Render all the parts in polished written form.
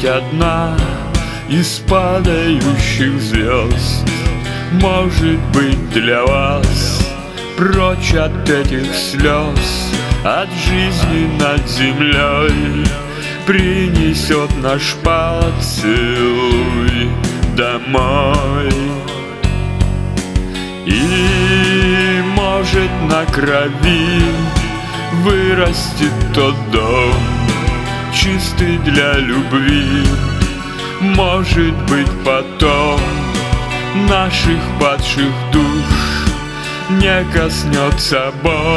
хоть одна из падающих звезд может быть для вас прочь от этих слез, от жизни над землей принесет наш поцелуй домой. И, может, на крови вырастет тот дом, чистый для любви. Может быть, потом наших падших душ не коснется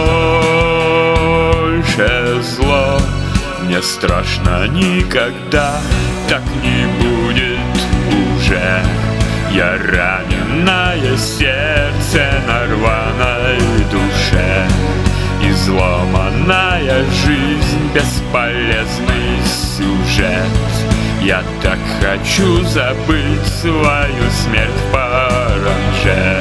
больше зло. Мне страшно никогда, так не будет уже. Я раненое сердце на рваной душе, изломанная жизнь, бесполезный сюжет. Я так хочу забыть свою смерть в паранже.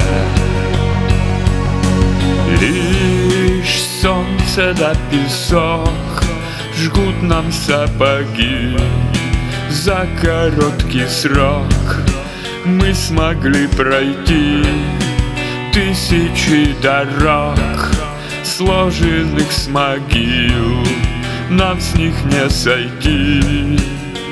Лишь солнце да песок жгут нам сапоги. За короткий срок мы смогли пройти тысячи дорог, сложенных с могил, нам с них не сойти.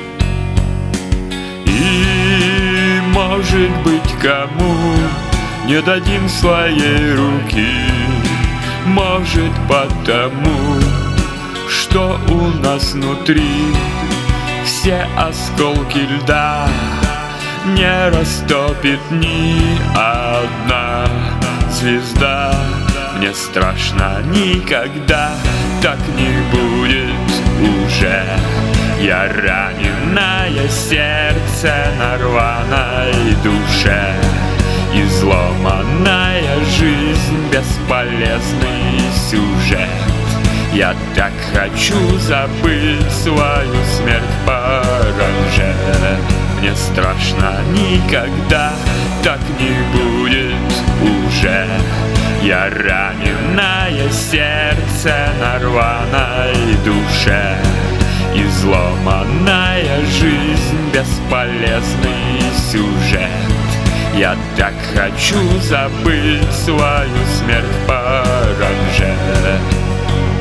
И, может быть, кому не дадим своей руки, может, потому что у нас внутри все осколки льда не растопит ни одна звезда. Мне страшно никогда, так не будет уже. Я раненое сердце на рваной душе, изломанная жизнь, бесполезный сюжет. Я так хочу забыть свою смерть в паранже. Мне страшно никогда, так не будет уже. Я раненое сердце на рваной душе, изломанная жизнь, бесполезный сюжет. Я так хочу забыть свою смерть в паранже.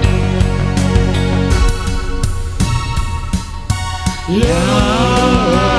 Я